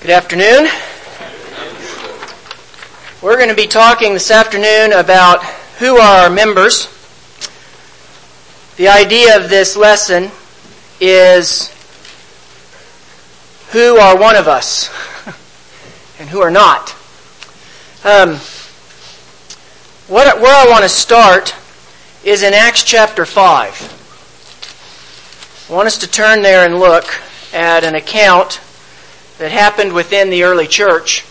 Good afternoon. We're going to be talking this afternoon about who are our members. The idea of this lesson is who are one of us and who are not. Where I want to start is in Acts chapter 5. I want us to turn there and look at an account that happened within the early church.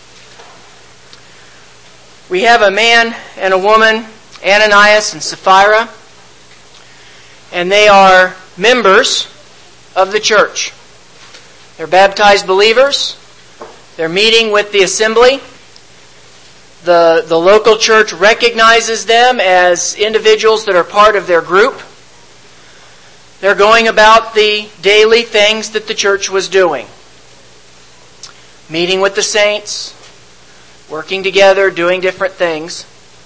We have a man and a woman, Ananias and Sapphira, and they are members of the church. They're baptized believers. They're meeting with the assembly. The local church recognizes them as individuals that are part of their group. They're going about the daily things that the church was doing. Meeting with the saints, working together, doing different things.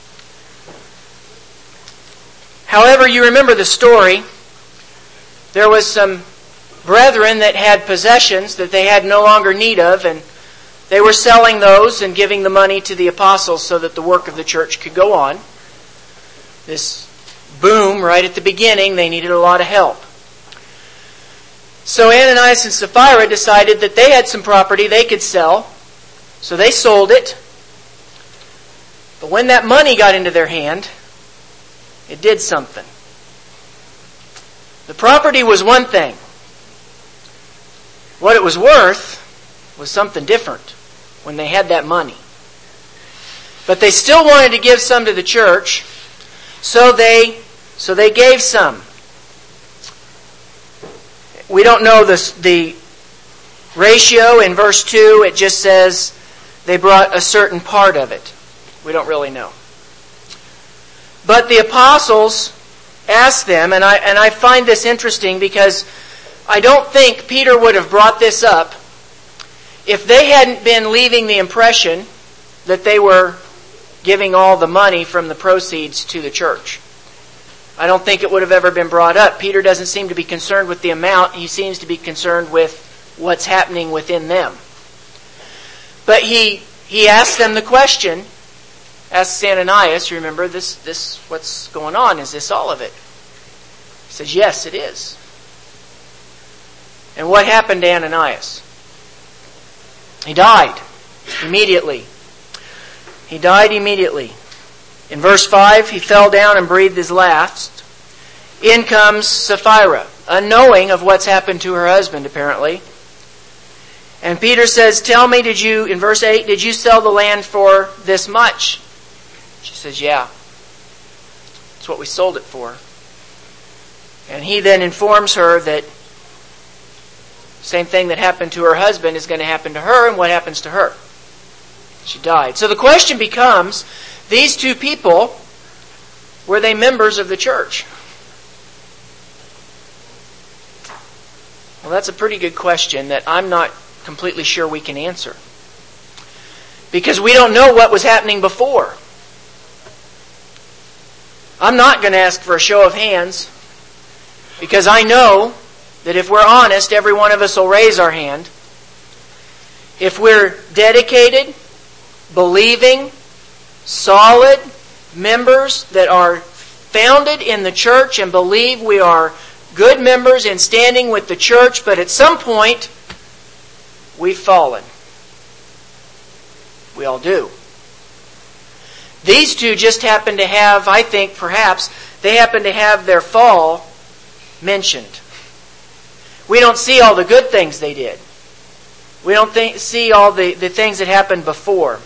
However, you remember the story. There was some brethren that had possessions that they had no longer need of, and they were selling those and giving the money to the apostles so that the work of the church could go on. This boom right at the beginning, they needed a lot of help. So Ananias and Sapphira decided that they had some property they could sell, so they sold it. But when that money got into their hand, it did something. The property was one thing. What it was worth was something different when they had that money. But they still wanted to give some to the church, so they gave some. We don't know the ratio. In verse 2, it just says they brought a certain part of it. We don't really know. But the apostles asked them, and I find this interesting because I don't think Peter would have brought this up if they hadn't been leaving the impression that they were giving all the money from the proceeds to the church. I don't think it would have ever been brought up. Peter doesn't seem to be concerned with the amount. He seems to be concerned with what's happening within them. But he asked them the question, asked Ananias, remember, this what's going on? Is this all of it? He says, yes, it is. And what happened to Ananias? He died immediately. He died immediately. In verse 5, he fell down and breathed his last. In comes Sapphira, unknowing of what's happened to her husband, apparently. And Peter says, tell me, in verse 8, did you sell the land for this much? She says, yeah. That's what we sold it for. And he then informs her that same thing that happened to her husband is going to happen to her, and what happens to her? She died. So the question becomes, these two people, were they members of the church? Well, that's a pretty good question that I'm not completely sure we can answer. Because we don't know what was happening before. I'm not going to ask for a show of hands, because I know that if we're honest, every one of us will raise our hand. If we're dedicated, believing, solid members that are founded in the church and believe we are good members in standing with the church, but at some point we've fallen. We all do. These two just happen to have, I think perhaps, they happen to have their fall mentioned. We don't see all the good things they did. We don't see all the things that happened before.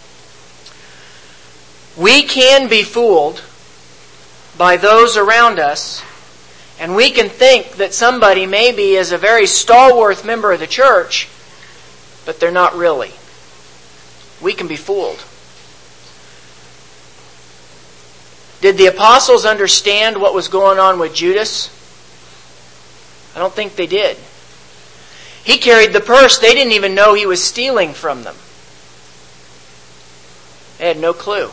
We can be fooled by those around us, and we can think that somebody maybe is a very stalwart member of the church, but they're not really. We can be fooled. Did the apostles understand what was going on with Judas? I don't think they did. He carried the purse. They didn't even know he was stealing from them. They had no clue.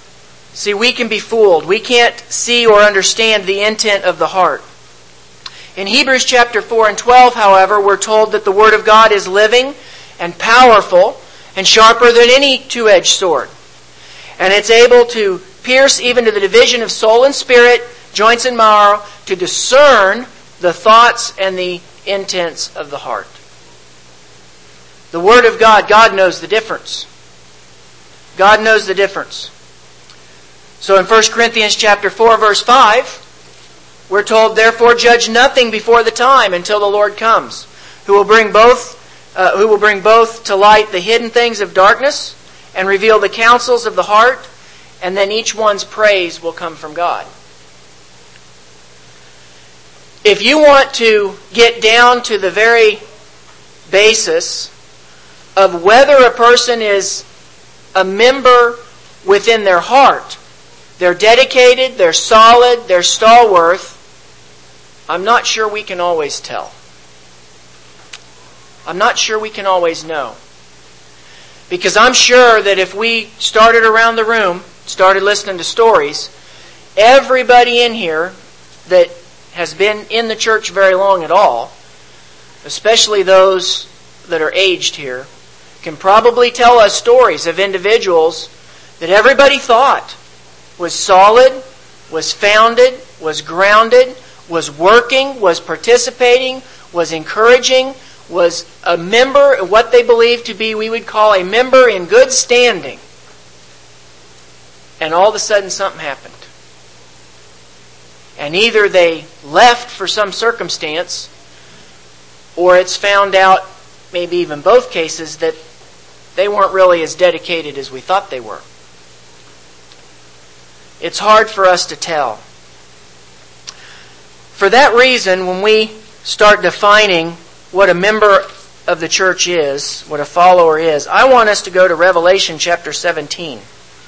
See, we can be fooled. We can't see or understand the intent of the heart. In Hebrews chapter 4 and 12, however, we're told that the Word of God is living and powerful and sharper than any two-edged sword. And it's able to pierce even to the division of soul and spirit, joints and marrow, to discern the thoughts and the intents of the heart. The Word of God, God knows the difference. God knows the difference. So in 1 Corinthians chapter 4, verse 5, we're told, therefore judge nothing before the time until the Lord comes, who will bring both to light the hidden things of darkness and reveal the counsels of the heart, and then each one's praise will come from God. If you want to get down to the very basis of whether a person is a member within their heart, they're dedicated, they're solid, they're stalwart, I'm not sure we can always tell. I'm not sure we can always know. Because I'm sure that if we started around the room, started listening to stories, everybody in here that has been in the church very long at all, especially those that are aged here, can probably tell us stories of individuals that everybody thought was solid, was founded, was grounded, was working, was participating, was encouraging, was a member of what they believed to be, we would call a member in good standing. And all of a sudden something happened. And either they left for some circumstance, or it's found out, maybe even both cases, that they weren't really as dedicated as we thought they were. It's hard for us to tell. For that reason, when we start defining what a member of the church is, what a follower is, I want us to go to Revelation chapter 17.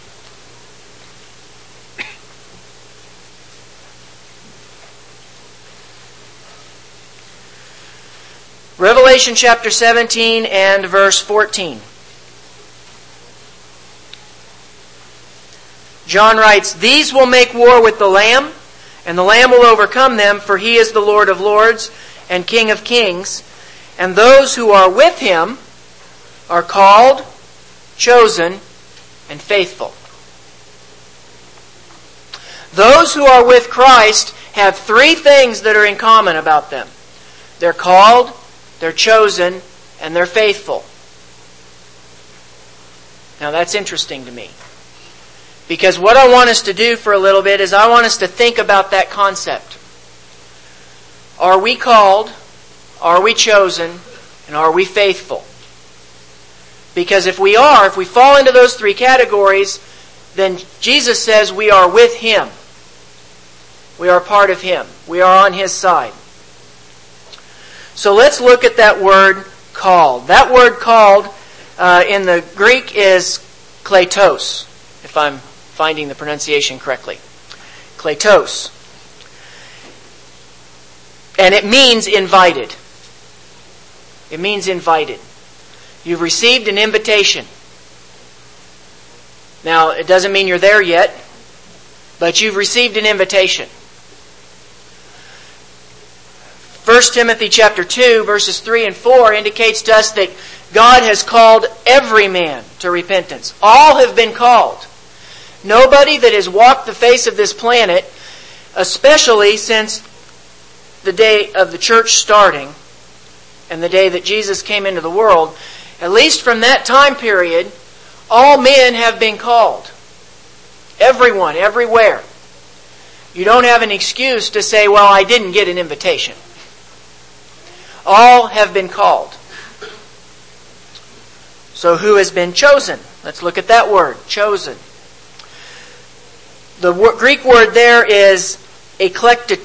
Revelation chapter 17 and verse 14. John writes, "These will make war with the Lamb, and the Lamb will overcome them, for He is the Lord of lords and King of kings. And those who are with Him are called, chosen, and faithful." Those who are with Christ have three things that are in common about them. They're called, they're chosen, and they're faithful. Now that's interesting to me. Because what I want us to do for a little bit is I want us to think about that concept. Are we called? Are we chosen? And are we faithful? Because if we are, if we fall into those three categories, then Jesus says we are with Him. We are part of Him. We are on His side. So let's look at that word called. That word called in the Greek is kletos, if I'm finding the pronunciation correctly. Kletos. And it means invited. It means invited. You've received an invitation. Now, it doesn't mean you're there yet, but you've received an invitation. 1 Timothy chapter 2, verses 3 and 4 indicates to us that God has called every man to repentance. All have been called. Nobody that has walked the face of this planet, especially since the day of the church starting and the day that Jesus came into the world, at least from that time period, all men have been called. Everyone, everywhere. You don't have an excuse to say, well, I didn't get an invitation. All have been called. So who has been chosen? Let's look at that word, chosen. The Greek word there is eklektos.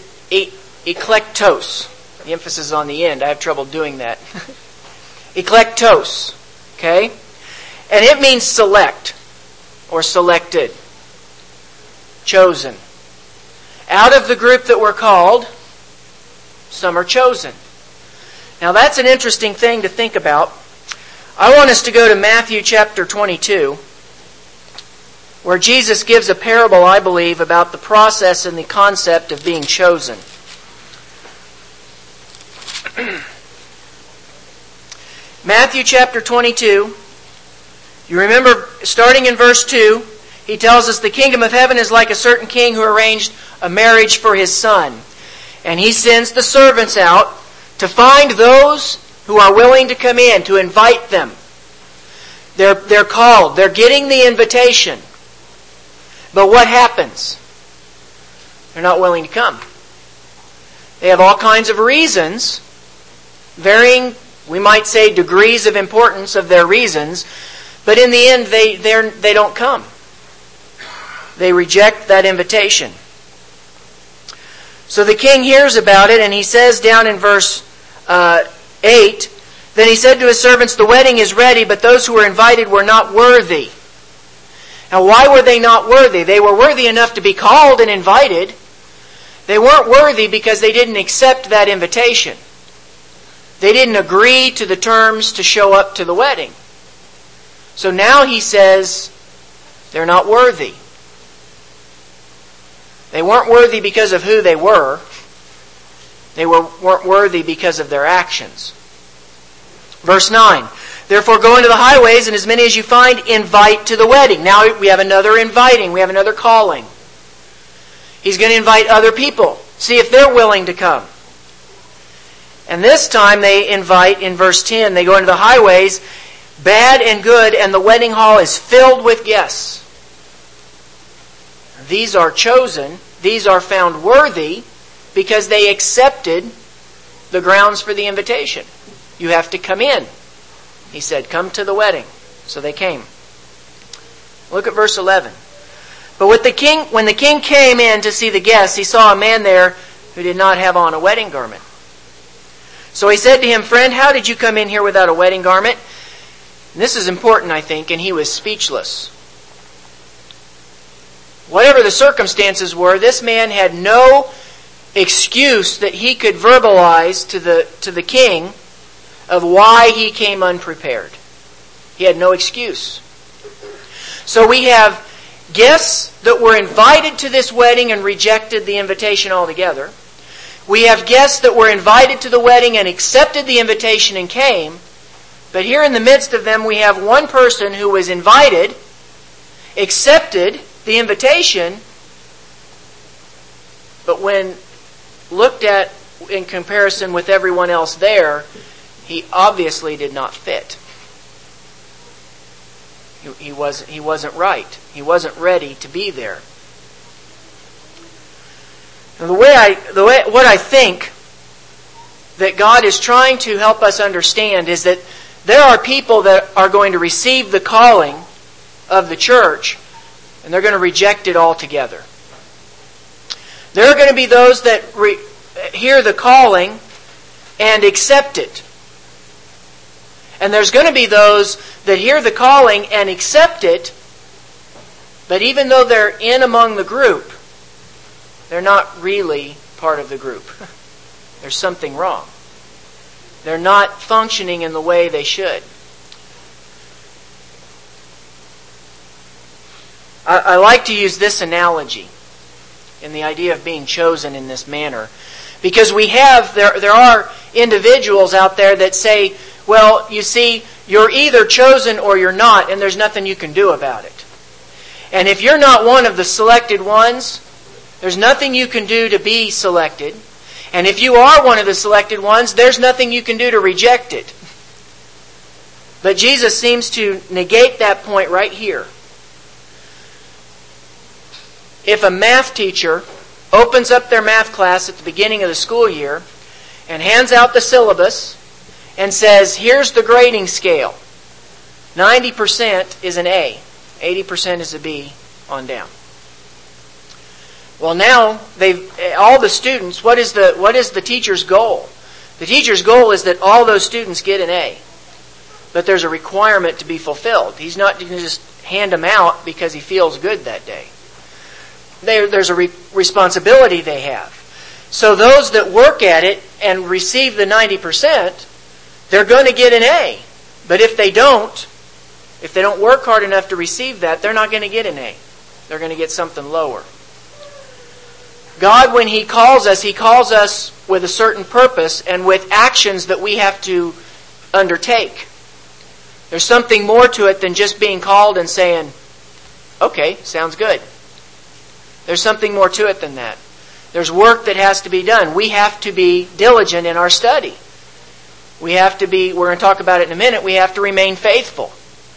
The emphasis is on the end. I have trouble doing that. Eklektos. Okay? And it means select or selected. Chosen. Out of the group that were called, some are chosen. Now that's an interesting thing to think about. I want us to go to Matthew chapter 22, where Jesus gives a parable, I believe, about the process and the concept of being chosen. Matthew chapter 22. You remember, starting in verse 2, he tells us the kingdom of heaven is like a certain king who arranged a marriage for his son. And he sends the servants out to find those who are willing to come in, to invite them. They're called. They're getting the invitation. But what happens? They're not willing to come. They have all kinds of reasons, varying, we might say, degrees of importance of their reasons, but in the end, they don't come. They reject that invitation. So the king hears about it, and he says down in verse 8, then he said to his servants, the wedding is ready, but those who were invited were not worthy. Now, why were they not worthy? They were worthy enough to be called and invited. They weren't worthy because they didn't accept that invitation. They didn't agree to the terms to show up to the wedding. So now he says they're not worthy. They weren't worthy because of who they were. They weren't worthy because of their actions. Verse 9. Therefore go into the highways, and as many as you find, invite to the wedding. Now we have another inviting. We have another calling. He's going to invite other people. See if they're willing to come. And this time they invite, in verse 10, they go into the highways, bad and good, and the wedding hall is filled with guests. These are chosen. These are found worthy because they accepted the grounds for the invitation. You have to come in. He said, come to the wedding. So they came. Look at verse 11. But when the king came in to see the guests, he saw a man there who did not have on a wedding garment. So he said to him, friend, how did you come in here without a wedding garment? And this is important, I think, and he was speechless. Whatever the circumstances were, this man had no excuse that he could verbalize to the king of why he came unprepared. He had no excuse. So we have guests that were invited to this wedding and rejected the invitation altogether. We have guests that were invited to the wedding and accepted the invitation and came. But here in the midst of them we have one person who was invited, accepted the invitation, but when looked at in comparison with everyone else there, he obviously did not fit. He wasn't right. He wasn't ready to be there. And what I think that God is trying to help us understand is that there are people that are going to receive the calling of the church, and they're going to reject it altogether. There are going to be those that hear the calling and accept it. And there's going to be those that hear the calling and accept it, but even though they're in among the group, they're not really part of the group. There's something wrong. They're not functioning in the way they should. I like to use this analogy in the idea of being chosen in this manner, because there are individuals out there that say, well, you see, you're either chosen or you're not, and there's nothing you can do about it. And if you're not one of the selected ones, there's nothing you can do to be selected. And if you are one of the selected ones, there's nothing you can do to reject it. But Jesus seems to negate that point right here. If a math teacher opens up their math class at the beginning of the school year and hands out the syllabus and says, here's the grading scale. 90% is an A. 80% is a B on down. Well, now all the students, what is the teacher's goal? The teacher's goal is that all those students get an A. But there's a requirement to be fulfilled. He's not going to just hand them out because he feels good that day. There's a responsibility they have. So those that work at it and receive the 90%, they're going to get an A. But if they don't work hard enough to receive that, they're not going to get an A. They're going to get something lower. God, when He calls us with a certain purpose and with actions that we have to undertake. There's something more to it than just being called and saying, okay, sounds good. There's something more to it than that. There's work that has to be done. We have to be diligent in our study. We're going to talk about it in a minute, we have to remain faithful.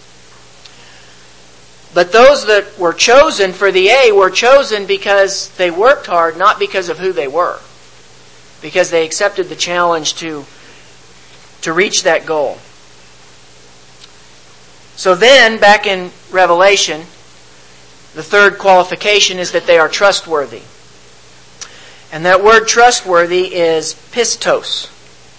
But those that were chosen for the A were chosen because they worked hard, not because of who they were. Because they accepted the challenge to reach that goal. So then, back in Revelation, the third qualification is that they are trustworthy. And that word trustworthy is pistos.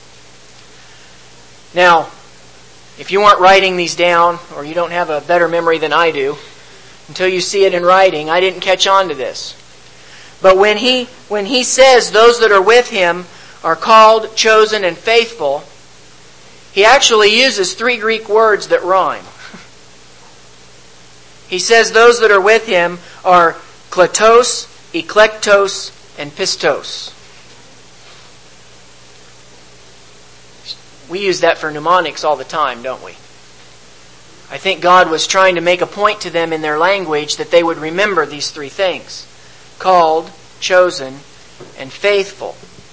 Now, if you weren't writing these down, or you don't have a better memory than I do, until you see it in writing, I didn't catch on to this. But when he says those that are with Him are called, chosen, and faithful, he actually uses 3 Greek words that rhyme. He says those that are with Him are kletos, eklektos, and pistos. We use that for mnemonics all the time, don't we? I think God was trying to make a point to them in their language that they would remember these 3 things. Called, chosen, and faithful.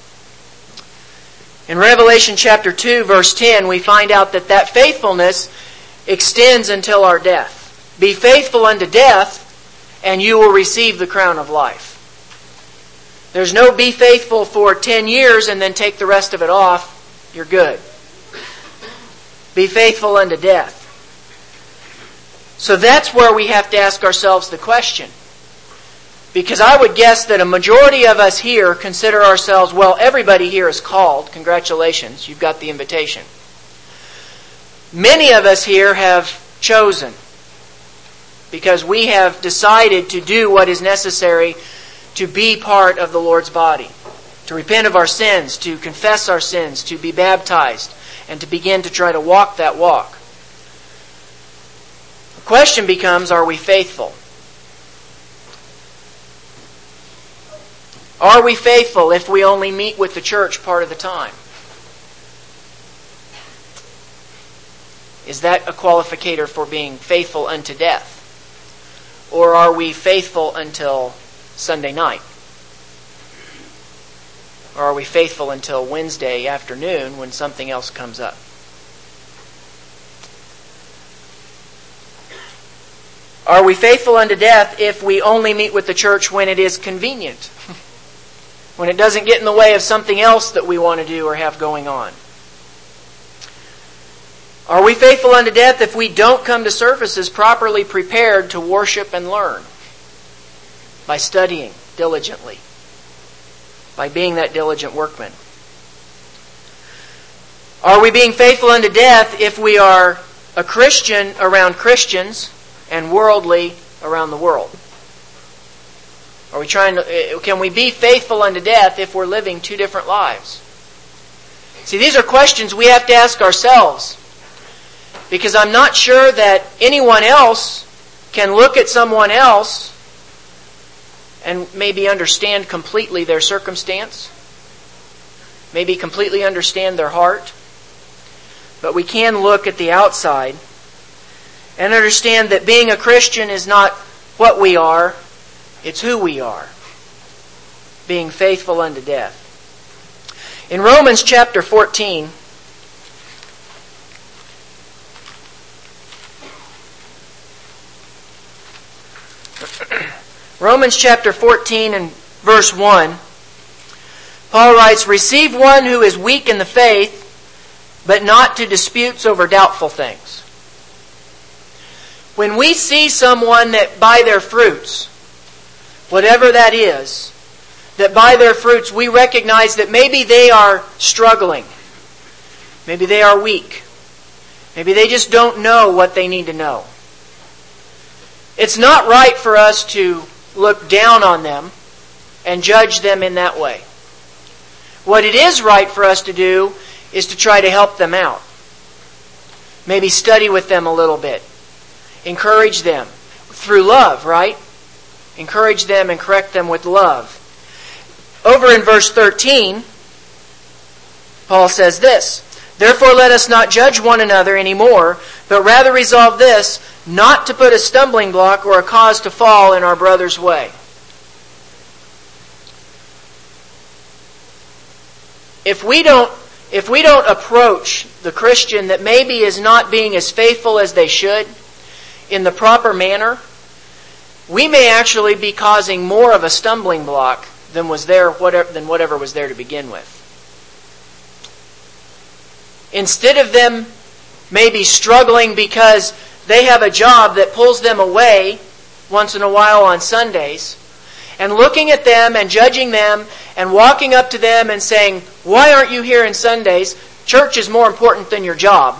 In Revelation chapter 2, verse 10, we find out that faithfulness extends until our death. Be faithful unto death, and you will receive the crown of life. There's no be faithful for 10 years and then take the rest of it off. You're good. Be faithful unto death. So that's where we have to ask ourselves the question. Because I would guess that a majority of us here consider ourselves, well, everybody here is called. Congratulations, you've got the invitation. Many of us here have chosen. Because we have decided to do what is necessary to be part of the Lord's body. To repent of our sins, to confess our sins, to be baptized, and to begin to try to walk that walk. The question becomes, are we faithful? Are we faithful if we only meet with the church part of the time? Is that a qualificator for being faithful unto death? Or are we faithful until Sunday night? Or are we faithful until Wednesday afternoon when something else comes up? Are we faithful unto death if we only meet with the church when it is convenient? When it doesn't get in the way of something else that we want to do or have going on? Are we faithful unto death if we don't come to services properly prepared to worship and learn? By studying diligently. By being that diligent workman. Are we being faithful unto death if we are a Christian around Christians and worldly around the world? Can we be faithful unto death if we're living 2 different lives? See, these are questions we have to ask ourselves. Because I'm not sure that anyone else can look at someone else and maybe understand completely their circumstance. Maybe completely understand their heart. But we can look at the outside and understand that being a Christian is not what we are, it's who we are. Being faithful unto death. In Romans chapter 14, Romans chapter 14 and verse 1, Paul writes, "Receive one who is weak in the faith, but not to disputes over doubtful things." When we see someone that by their fruits, whatever that is, that by their fruits we recognize that maybe they are struggling, maybe they are weak, maybe they just don't know what they need to know. It's not right for us to look down on them and judge them in that way. What it is right for us to do is to try to help them out. Maybe study with them a little bit. Encourage them through love, right? Encourage them and correct them with love. Over in verse 13, Paul says this, "Therefore let us not judge one another any more, but rather resolve this, not to put a stumbling block or a cause to fall in our brother's way." If we don't approach the Christian that maybe is not being as faithful as they should in the proper manner, we may actually be causing more of a stumbling block than whatever was there to begin with. Instead of them maybe struggling because they have a job that pulls them away once in a while on Sundays, and looking at them and judging them and walking up to them and saying, "Why aren't you here on Sundays? Church is more important than your job."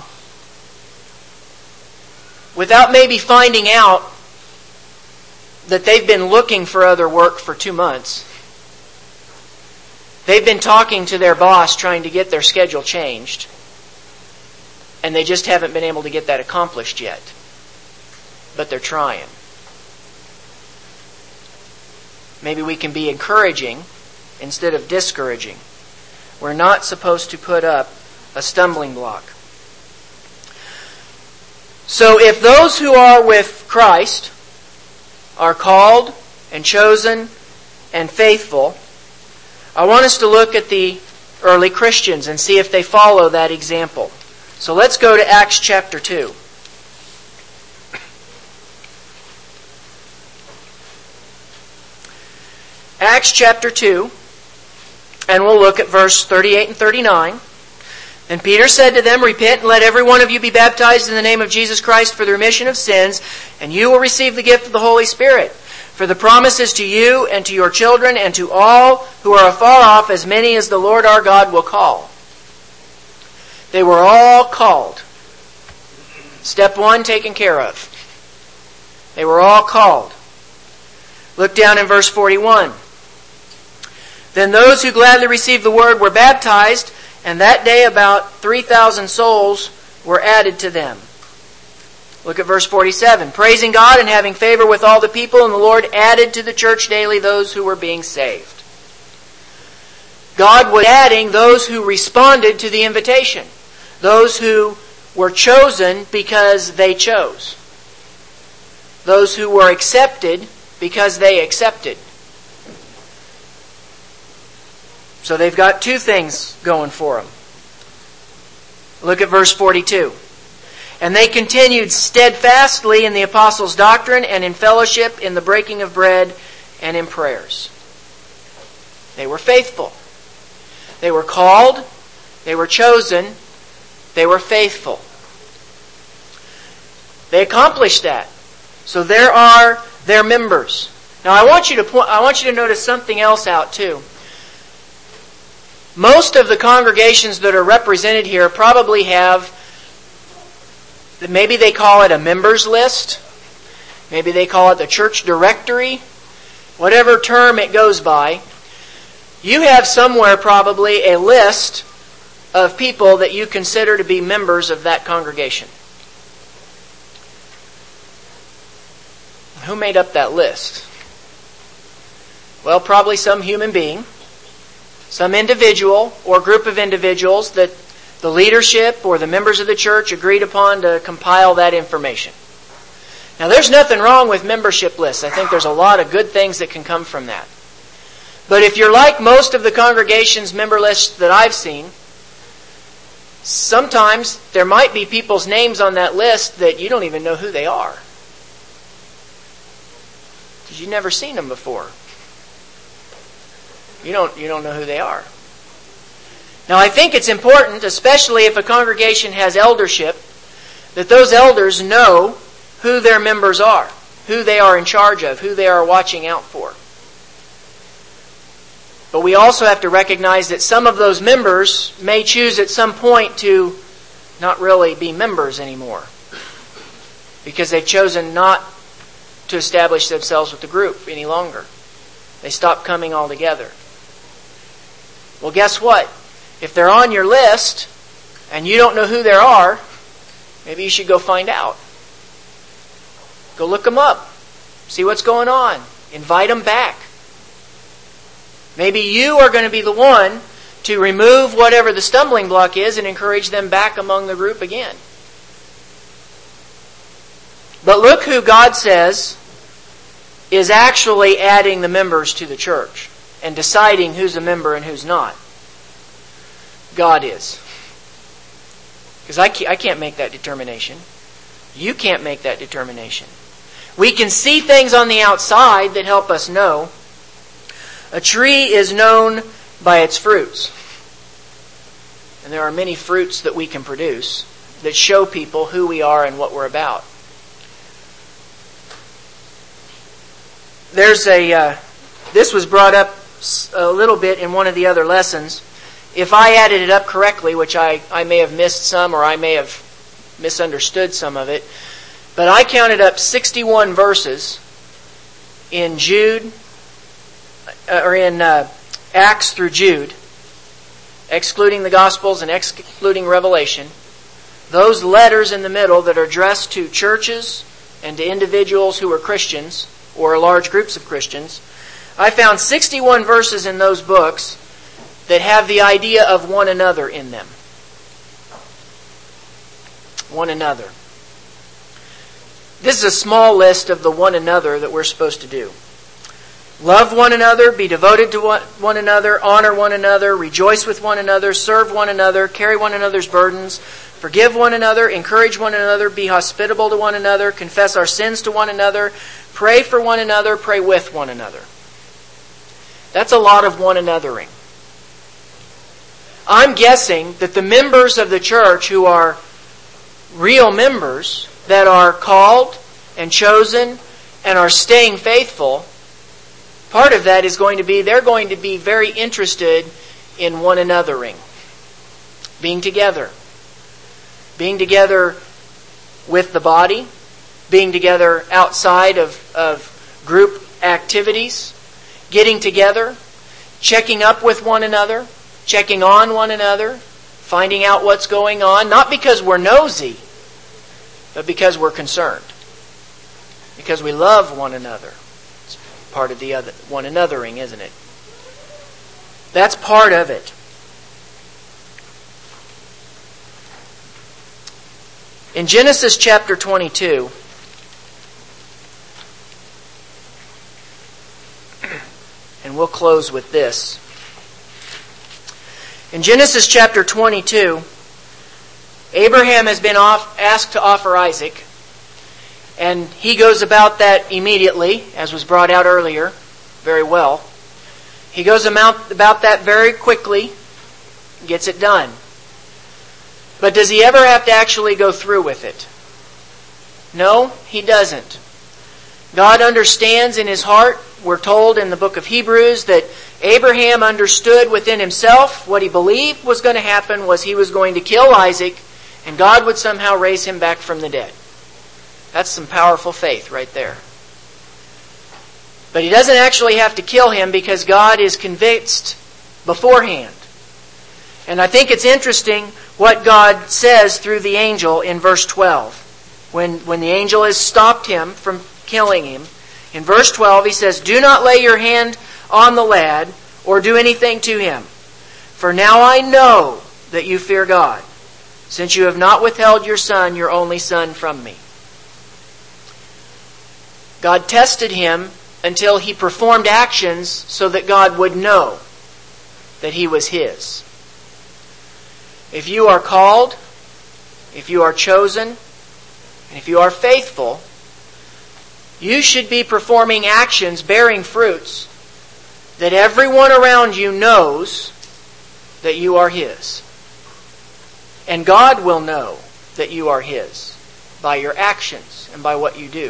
Without maybe finding out that they've been looking for other work for 2 months. They've been talking to their boss trying to get their schedule changed. And they just haven't been able to get that accomplished yet. But they're trying. Maybe we can be encouraging instead of discouraging. We're not supposed to put up a stumbling block. So if those who are with Christ are called and chosen and faithful, I want us to look at the early Christians and see if they follow that example. So let's go to Acts chapter 2. Acts chapter 2, and we'll look at verse 38 and 39. "And Peter said to them, Repent and let every one of you be baptized in the name of Jesus Christ for the remission of sins, and you will receive the gift of the Holy Spirit. For the promise is to you and to your children and to all who are afar off, as many as the Lord our God will call." They were all called. Step 1 taken care of. They were all called. Look down in verse 41. "Then those who gladly received the word were baptized, and that day about 3,000 souls were added to them." Look at verse 47. "Praising God and having favor with all the people, and the Lord added to the church daily those who were being saved." God was adding those who responded to the invitation. Those who were chosen because they chose. Those who were accepted because they accepted. So they've got two things going for them. Look at verse 42. "And they continued steadfastly in the apostles' doctrine and in fellowship, in the breaking of bread, and in prayers." They were faithful. They were called. They were chosen. They were faithful. They accomplished that. So there are their members. Now I want you to notice something else out too. Most of the congregations that are represented here probably have, maybe they call it a members list. Maybe they call it the church directory. Whatever term it goes by. You have somewhere probably a list of people that you consider to be members of that congregation. Who made up that list? Well, probably some human being, some individual or group of individuals that the leadership or the members of the church agreed upon to compile that information. Now, there's nothing wrong with membership lists. I think there's a lot of good things that can come from that. But if you're like most of the congregation's member lists that I've seen, sometimes there might be people's names on that list that you don't even know who they are. Because you've never seen them before. You don't know who they are. Now I think it's important, especially if a congregation has eldership, that those elders know who their members are, who they are in charge of, who they are watching out for. But we also have to recognize that some of those members may choose at some point to not really be members anymore, because they've chosen not to establish themselves with the group any longer. They stop coming altogether. Well, guess what? If they're on your list and you don't know who they are, maybe you should go find out. Go look them up. See what's going on. Invite them back. Maybe you are going to be the one to remove whatever the stumbling block is and encourage them back among the group again. But look who God says is actually adding the members to the church and deciding who's a member and who's not. God is. Because I can't make that determination. You can't make that determination. We can see things on the outside that help us know. A tree is known by its fruits. And there are many fruits that we can produce that show people who we are and what we're about. This was brought up a little bit in one of the other lessons. If I added it up correctly, which I may have missed some or I may have misunderstood some of it, but I counted up 61 verses in Jude, or in Acts through Jude, excluding the Gospels and excluding Revelation. Those letters in the middle that are addressed to churches and to individuals who are Christians, or large groups of Christians, I found 61 verses in those books that have the idea of one another in them. One another. This is a small list of the one another that we're supposed to do. Love one another, be devoted to one another, honor one another, rejoice with one another, serve one another, carry one another's burdens, forgive one another, encourage one another, be hospitable to one another, confess our sins to one another, pray for one another, pray with one another. That's a lot of one anothering. I'm guessing that the members of the church who are real members, that are called and chosen and are staying faithful, part of that is going to be they're going to be very interested in one anothering. Being together. Being together with the body. Being together outside of group activities. Getting together. Checking up with one another. Checking on one another. Finding out what's going on. Not because we're nosy, but because we're concerned. Because we love one another. It's part of the other one anothering, isn't it? That's part of it. In Genesis chapter 22, and we'll close with this. In Genesis chapter 22, Abraham has been asked to offer Isaac, and he goes about that immediately, as was brought out earlier, very well. He goes about that very quickly, gets it done. But does he ever have to actually go through with it? No, he doesn't. God understands in his heart. We're told in the book of Hebrews that Abraham understood within himself what he believed was going to happen was he was going to kill Isaac, and God would somehow raise him back from the dead. That's some powerful faith right there. But he doesn't actually have to kill him because God is convinced beforehand. And I think it's interesting what God says through the angel in verse 12. When the angel has stopped him from killing him, in verse 12 he says, "Do not lay your hand on the lad or do anything to him. For now I know that you fear God, since you have not withheld your son, your only son, from me." God tested him until he performed actions so that God would know that he was his. If you are called, if you are chosen, and if you are faithful, you should be performing actions bearing fruits that everyone around you knows that you are his. And God will know that you are his by your actions and by what you do.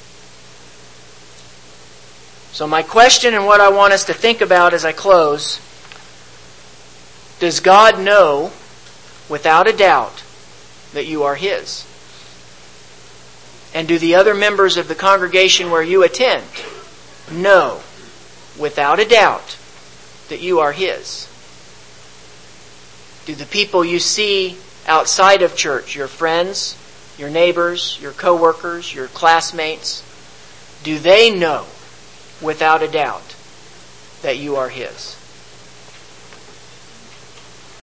So my question and what I want us to think about as I close, does God know without a doubt that you are his? And do the other members of the congregation where you attend know without a doubt that you are his? Do the people you see outside of church, your friends, your neighbors, your co-workers, your classmates, do they know without a doubt that you are his?